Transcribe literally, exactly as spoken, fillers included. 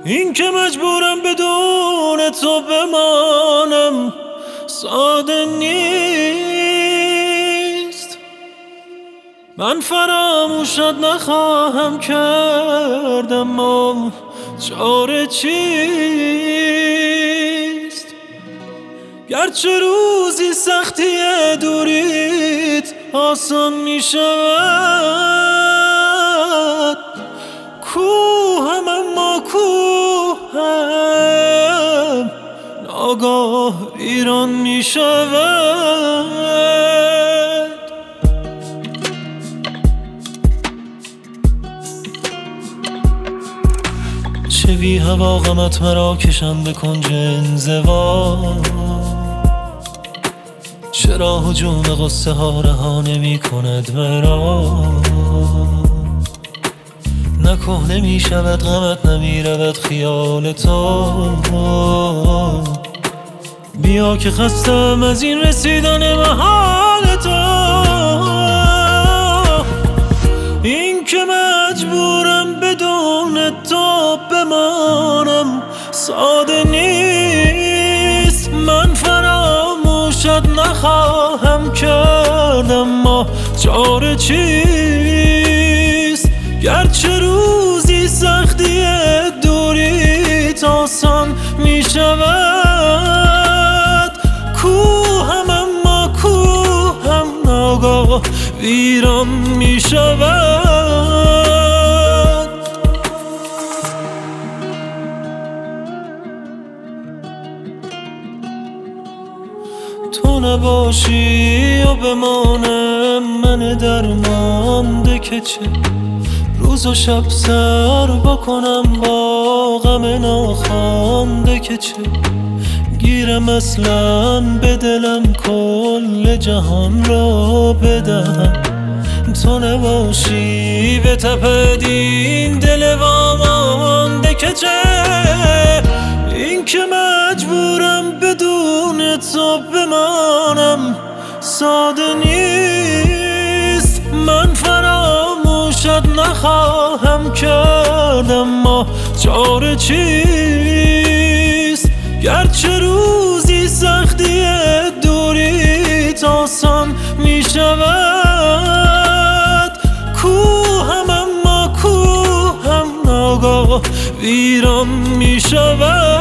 این که مجبورم بدون تو بمانم ساده نیست. من فراموشت نخواهم کرد اما چاره چیست؟ گرچه روزی سختی دوریت آسان می شود، کوهم اما کوهم ناگاه ایران می شود. چه بی هوا غمت مرا کشم به کنج انزوا، چرا هجوم غصه ها رها نمی کند مرا؟ نکه نمی شود غمت نمی رود خیال تو، بیا که خستم از این رسیدن محال تو. این که مجبورم بدون تو بمانم ساده نیست. من فراموشت نخواهم کرد اما چاره چیست؟ گرچه روزی سختی دوریت آسان می شود، کوهم اما کوهم ناگاه ویران می شود. تو نباشی و بمانم من درمانده که چه روز و شب سر بکنم با غم ناخوانده که چه گیرم اصلا به دلم کل جهان را بدهم. تو نباشی به تپد این دل وامانده که چه این که مجبورم بدون تو بمانم ساده نیست. من فراموشت نخواهم کرد اما چاره چیست؟ گرچه روزی سختی دوریت آسان می شود، کوهم اما کوهم ناگاه ویران می شود.